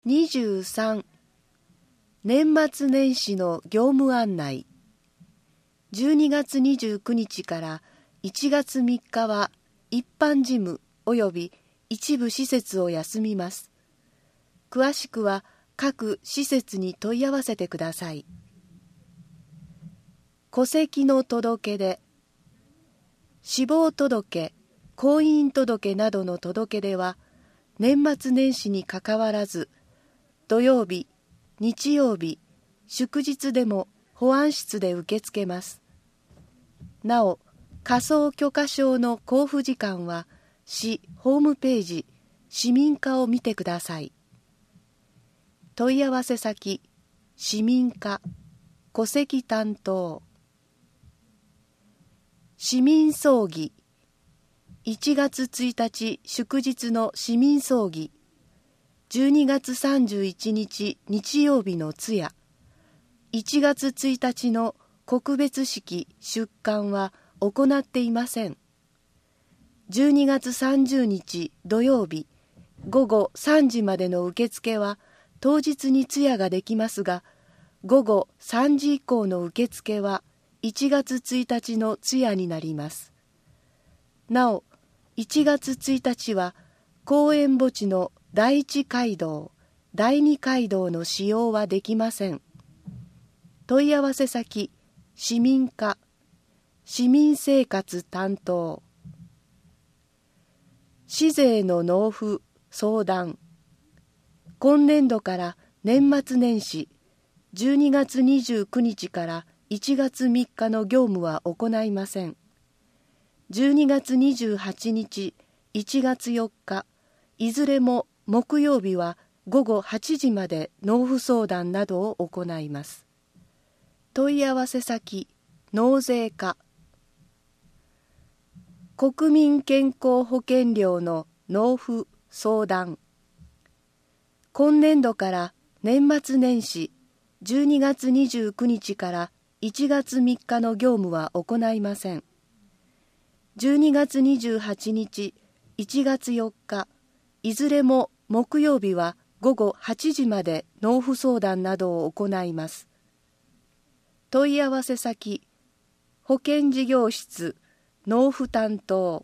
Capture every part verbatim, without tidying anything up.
にじゅうさん年末年始の業務案内。じゅうにがつにじゅうくにちからいちがつみっかは一般事務及び一部施設を休みます。詳しくは各施設に問い合わせてください。戸籍の届け出、死亡届、婚姻届などの届け出は年末年始にかかわらず土曜日、日曜日、祝日でも保安室で受け付けます。なお、火葬許可証の交付時間は市ホームページ、市民課を見てください。問い合わせ先、市民課、戸籍担当。市民葬儀、いちがつついたち祝日の市民葬儀、じゅうにがつさんじゅういちにち日曜日の通夜、いちがつついたちの告別式出棺は行っていません。じゅうにがつさんじゅうにち土曜日ごごさんじまでの受付は当日に通夜ができますが、ごごさんじ以降の受付はいちがつついたちの通夜になります。なお、いちがつついたちは公園墓地のだいいち街道、だいに街道の使用はできません。問い合わせ先、市民課、市民生活担当。市税の納付、相談。今年度から年末年始、じゅうにがつにじゅうくにちからいちがつみっかの業務は行いません。じゅうにがつにじゅうはちにち、いちがつよっか、いずれも木曜日はごごはちじまで納付相談などを行います。問い合わせ先、納税課。国民健康保険料の納付相談。今年度から年末年始、じゅうにがつにじゅうくにちからいちがつみっかの業務は行いません。じゅうにがつにじゅうはちにち、いちがつよっか、いずれも木曜日はごごはちじまで納付相談などを行います。問い合わせ先、保険事業室、納付担当。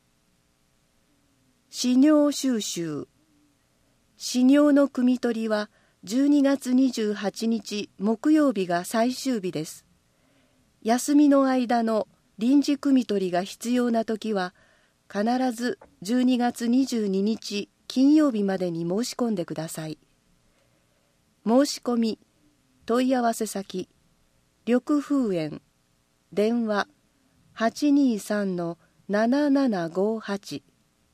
死尿収集。死尿の汲み取りはじゅうにがつにじゅうはちにち木曜日が最終日です。休みの間の臨時汲み取りが必要なときは、必ずじゅうにがつにじゅうににち金曜日までに申し込んでください。申し込み、問い合わせ先、緑風園、電話 はちにさんのななななごはち。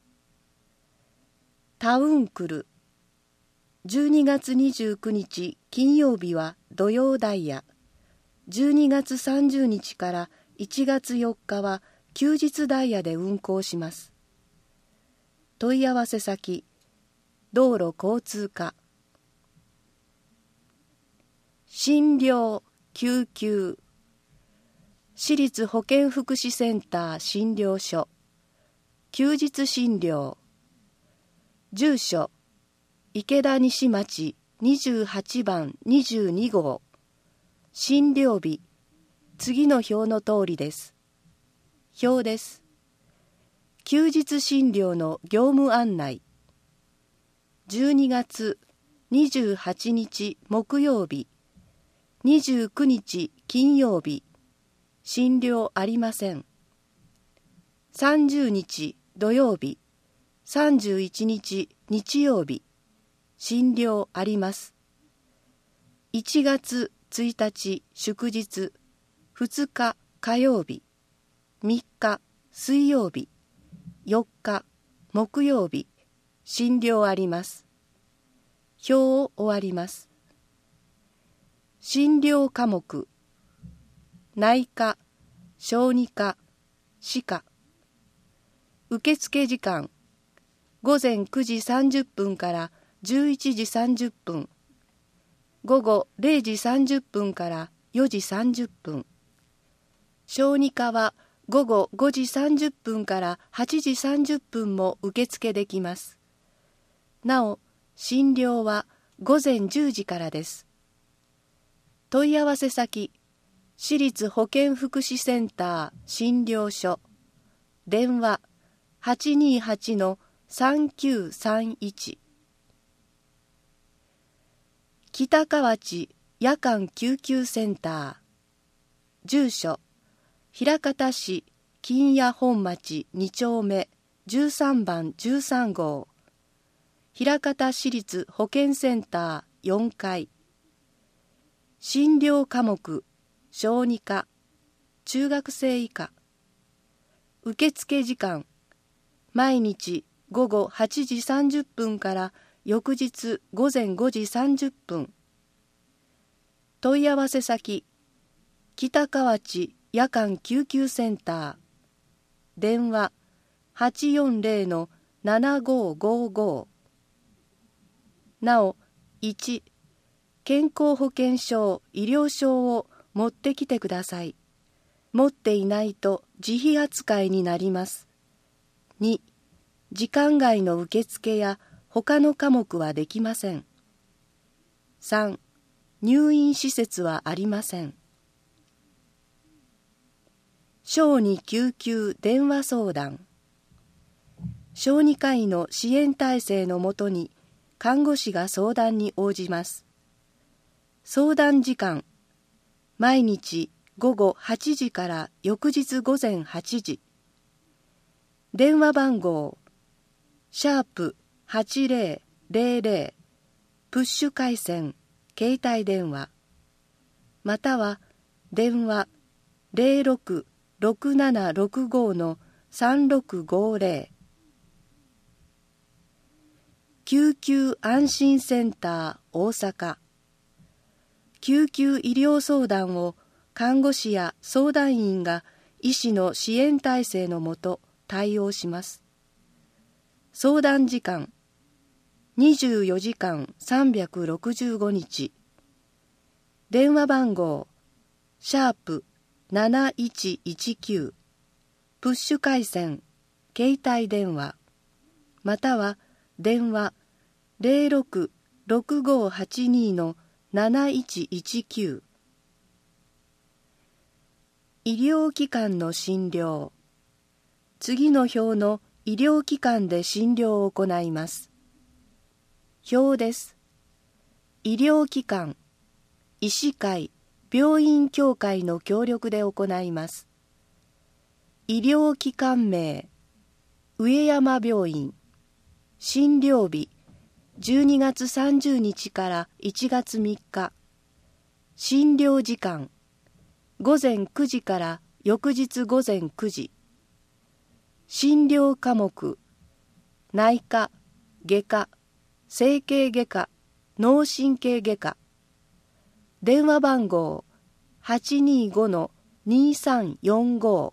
タウンクル、じゅうにがつにじゅうくにち金曜日は土曜ダイヤ、じゅうにがつさんじゅうにちからいちがつよっかは休日ダイヤで運行します。問い合わせ先、道路交通課。診療、救急。市立保健福祉センター診療所。休日診療。住所、池田西町にじゅうはちばんにじゅうにごう。診療日、次の表の通りです。表です。休日診療の業務案内。じゅうにがつにじゅうはちにち木曜日、にじゅうくにち金曜日、診療ありません。さんじゅうにち土曜日、さんじゅういちにち日曜日、診療あります。いちがつついたち祝日、ふつか火曜日、みっか水曜日、よっか木曜日、診療あります。表を終わります。診療科目、内科、小児科、歯科。受付時間、ごぜんくじさんじゅっぷんからじゅういちじさんじゅっぷん、ごごれいじさんじゅっぷんからよじさんじゅっぷん。小児科はごごごじさんじゅっぷんからはちじさんじゅっぷんも受付できます。なお、診療は午前じゅうじからです。問い合わせ先、市立保健福祉センター診療所、電話 はちにーはちのさんきゅうさんいち。北河内夜間救急センター、住所、枚方市金谷本町に丁目じゅうさんばんじゅうさん号、枚方市立保健センターよんかい。診療科目、小児科、中学生以下。受付時間、毎日午後はちじさんじゅっぷんから翌日午前ごじさんじゅっぷん。問い合わせ先、北河内夜間救急センター、電話 はちよんぜろのななごーごーごー。なお、いち、健康保険証、医療証を持ってきてください。持っていないと自費扱いになります。に、時間外の受付や他の科目はできません。さん、入院施設はありません。小児救急電話相談。小児科医の支援体制のもとに看護師が相談に応じます。相談時間、毎日午後はちじから翌日午前はちじ。電話番号、シャープはちぜろぜろぜろ、プッシュ回線、携帯電話、または電話ゼロろくろくななろくごのさんろくごぜろ。救急安心センター大阪。救急医療相談を看護師や相談員が医師の支援体制のもと対応します。相談時間、にじゅうよじかんさんびゃくろくじゅうごにち。電話番号、シャープなないちいちきゅう、プッシュ回線、携帯電話、または電話ゼロろくろくごーはちにのなないちいちきゅう。医療機関の診療。次の表の医療機関で診療を行います。表です。医療機関、医師会、病院協会の協力で行います。医療機関名、上山病院。診療日、じゅうにがつさんじゅうにちからいちがつみっか。診療時間、午前くじから翌日午前くじ。診療科目、内科、外科、整形外科、脳神経外科。電話番号 はちにーごのにさんよんご。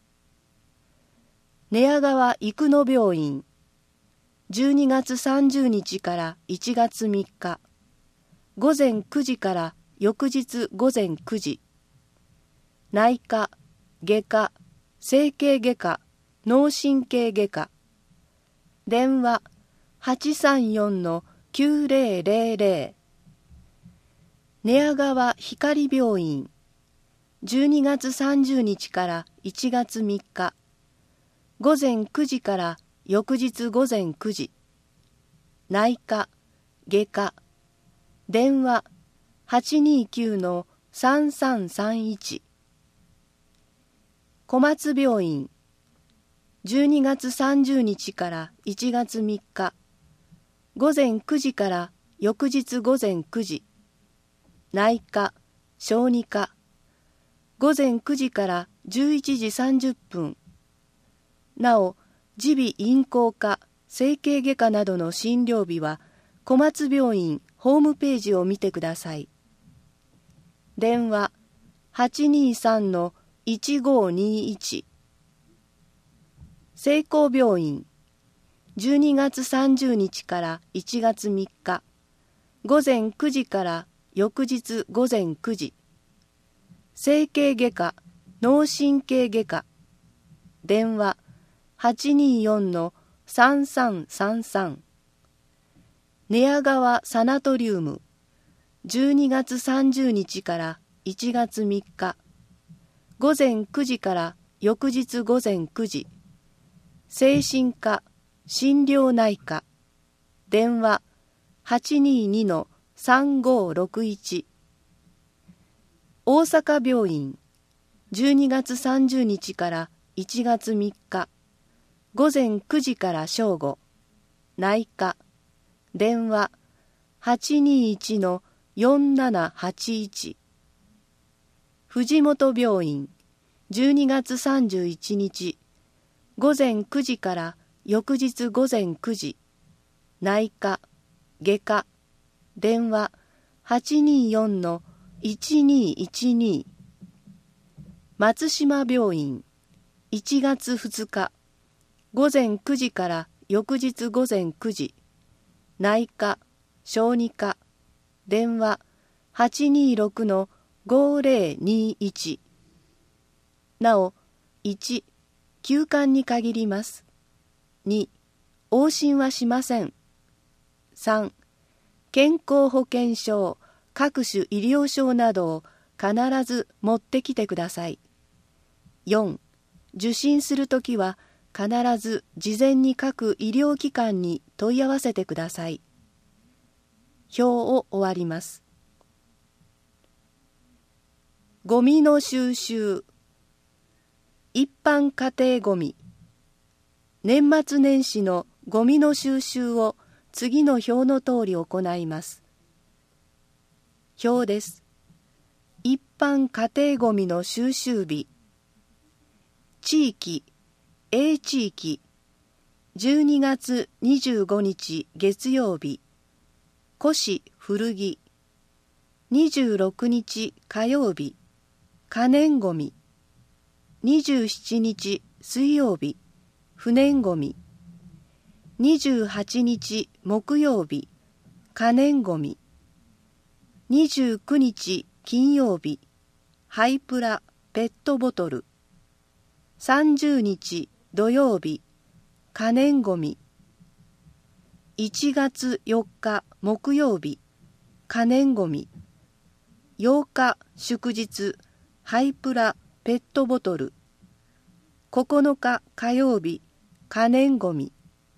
寝屋川生野病院。じゅうにがつさんじゅうにちからいちがつみっか。午前くじから翌日午前くじ。内科、外科、整形外科、脳神経外科。電話 はちさんよんのきゅうぜろぜろぜろ。寝屋川光病院。じゅうにがつさんじゅうにちからいちがつみっか。午前くじから翌日午前くじ。内科、外科。電話 はちにーきゅうのさんさんさんいち。小松病院。じゅうにがつさんじゅうにちからいちがつみっか。午前くじから翌日午前くじ。内科、小児科。午前くじからじゅういちじさんじゅっぷん。なお、耳鼻咽喉科、整形外科などの診療日は、小松病院ホームページを見てください。電話 はちにーさんのいちごーにいち。聖光病院。じゅうにがつさんじゅうにちからいちがつみっか。午前くじから翌日午前くじ。整形外科、脳神経外科。電話 はちにーよんのさんさんさんさん。 寝屋川サナトリウムじゅうにがつさんじゅうにちからいちがつみっかごぜんくじから翌日ごぜんくじ精神科心療内科電話 はちにーにのさんごーろくいち 大阪病院じゅうにがつさんじゅうにちからいちがつみっかごぜんくじから正午内科電話 はちにーいちのよんななはちいち 藤本病院じゅうにがつさんじゅういちにちごぜんくじから翌日ごぜんくじ内科外科電話 はちにーよんのいちにーいちに 松島病院いちがつふつかごぜんくじから翌日ごぜんくじ内科小児科電話 はちにーろくのごぜろにいち なおいち休館に限ります。に往診はしません。さん健康保険証各種医療証などを必ず持ってきてください。よん受診するときは必ず事前に各医療機関に問い合わせてください。表を終わります。ゴミの収集。一般家庭ゴミ。年末年始のゴミの収集を次の表の通り行います。表です。一般家庭ゴミの収集日。地域 A 地域じゅうにがつにじゅうごにち月曜日古紙古着にじゅうろくにち火曜日可燃ごみにじゅうしちにち水曜日不燃ごみにじゅうはちにち木曜日可燃ごみにじゅうくにち金曜日ハイプラペットボトルさんじゅうにち土曜日可燃ごみいちがつよっか木曜日可燃ごみようか祝日ハイプラペットボトルここのか火曜日可燃ごみ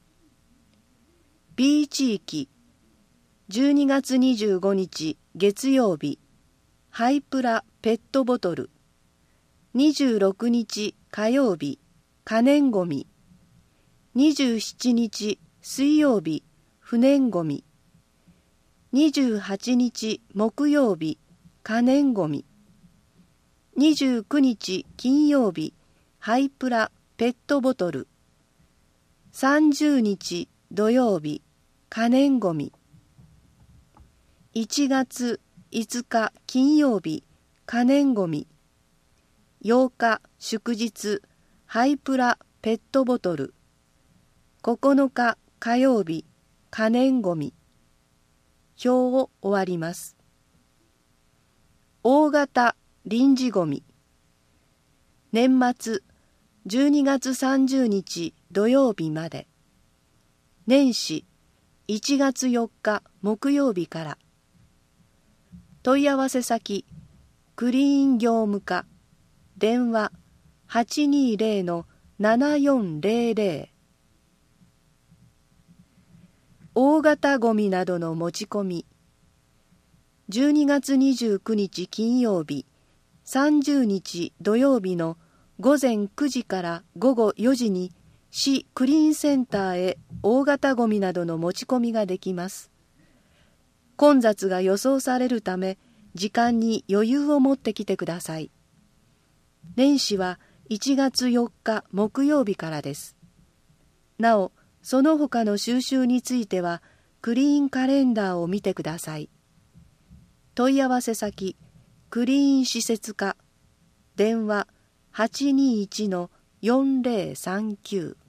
B 地域じゅうにがつにじゅうごにち月曜日ハイプラペットボトルにじゅうろくにち火曜日可燃ごみにじゅうしちにち水曜日不燃ごみにじゅうはちにち木曜日可燃ごみにじゅうくにち金曜日ハイプラペットボトルさんじゅうにち土曜日可燃ごみいちがついつか金曜日可燃ごみようか祝日ハイプラペットボトルここのか火曜日可燃ごみ表を終わります。大型臨時ごみ年末じゅうにがつさんじゅうにち土曜日まで年始いちがつよっか木曜日から問い合わせ先クリーン業務課電話 はちにーぜろのななよんぜろぜろ 大型ごみなどの持ち込みじゅうにがつにじゅうくにち金曜日さんじゅうにち土曜日のごぜんくじからごごよじに市クリーンセンターへ大型ごみなどの持ち込みができます。混雑が予想されるため時間に余裕を持ってきてください。年始はいちがつよっか木曜日からです。なお、その他の収集についてはクリーンカレンダーを見てください。問い合わせ先クリーン施設課電話 はちにーいちのよんぜろさんきゅう